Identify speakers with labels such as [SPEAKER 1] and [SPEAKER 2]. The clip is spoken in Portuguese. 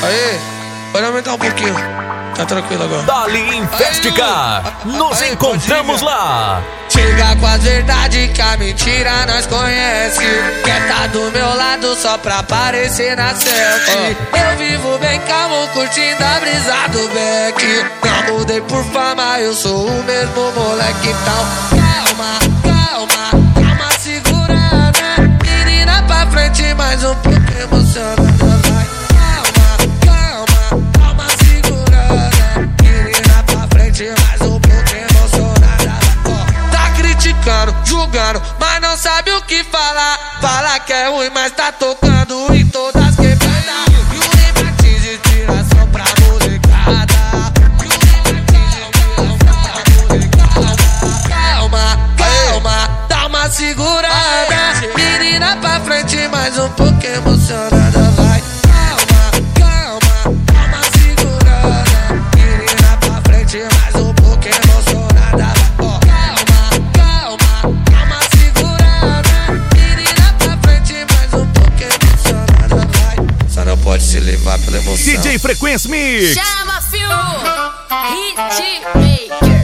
[SPEAKER 1] Aí, pode aumentar um pouquinho. Tá tranquilo agora.
[SPEAKER 2] Dali Infestica, nos encontramos lá.
[SPEAKER 1] Chega com as verdades que a mentira nós conhece. Quer tá do meu lado só pra aparecer na selfie. Eu vivo bem calmo, curtindo a brisa do Beck. Não mudei por fama, eu sou o mesmo moleque. Então calma, calma, calma, segurada. Menina pra frente, mais um pouco emocionada. Vai, calma, calma, calma, segurada. Menina pra frente, mais um pouco emocionada. Tá criticando, julgando, mas não sabe o que falar. Fala que é ruim, mas tá tocando em todas quebradas. E o Neymar de tiração pra molecada. Calma, calma, dá uma segurada. Menina pra frente, mais um pouco emocionada. Vai, calma, calma, dá uma segurada. Menina pra frente, mais um pouco emocionada. Calma, calma, dá uma segurada. Menina pra frente, mais um pouco emocionada. Vai, só não pode se levar pela emoção.
[SPEAKER 2] DJ Frequência Mix.
[SPEAKER 3] Chama, fio, hit maker.